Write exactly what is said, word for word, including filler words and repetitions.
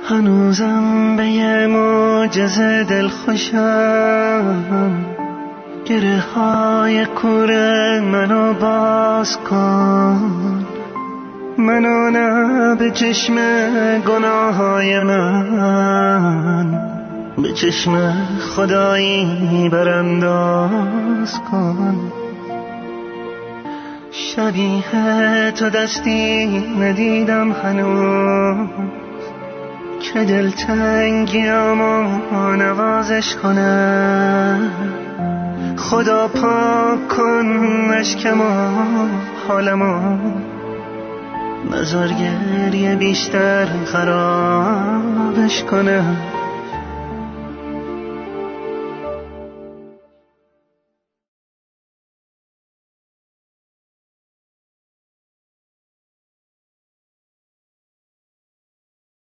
هنوزم به یه معجزه دل خوشم، گره های کوره منو باز کن، منو نه به چشم گناه های من، به چشم خدایی برانداز کن. شبیه تو دستی ندیدم هنوز که دلتنگیامو نوازش کنه. خدا پاک کن اشکمو حالمو، نذار گریه بیشتر خرابش کنه.